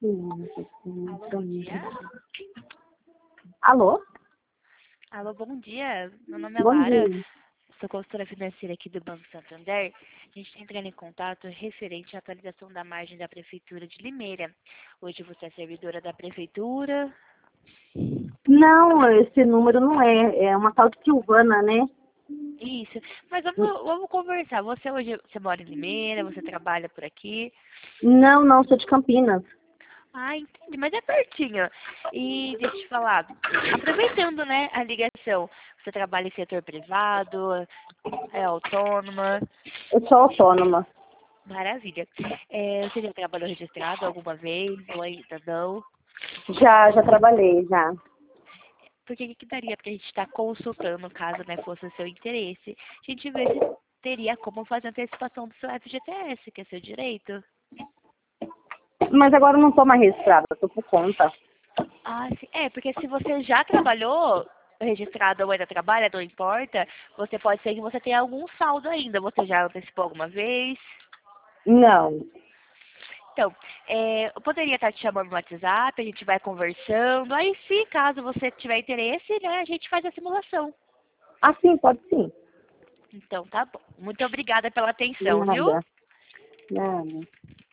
Alô, bom dia. Alô? Alô, bom dia. Meu nome é Bom Lara, dia. sou consultora financeira aqui do Banco Santander. A gente está entrando em contato referente à atualização da margem da Prefeitura de Limeira. Hoje você é servidora da Prefeitura. Não, esse número não é. É uma tal de Silvana, né? Isso. Mas vamos conversar. Você hoje você mora em Limeira, você trabalha por aqui. Não, sou de Campinas. Ah, entendi, mas é pertinho. E deixa eu te falar, aproveitando, né, a ligação, você trabalha em setor privado, é autônoma. Eu sou autônoma. Maravilha. Você já trabalhou registrado alguma vez ou ainda não? Já trabalhei, já. Porque o que daria para a gente estar consultando, caso né, fosse o seu interesse? A gente vê se teria como fazer antecipação do seu FGTS, que é seu direito. Mas agora eu não estou mais registrada, estou por conta. Ah, sim. Porque se você já trabalhou registrado ou ainda trabalha, não importa, você pode ser que você tenha algum saldo ainda. Você já antecipou alguma vez? Não. Então, eu poderia estar te chamando no WhatsApp, a gente vai conversando. Aí, se caso você tiver interesse, né, a gente faz a simulação. Ah, sim, pode sim. Então, tá bom. Muito obrigada pela atenção, viu? Nada.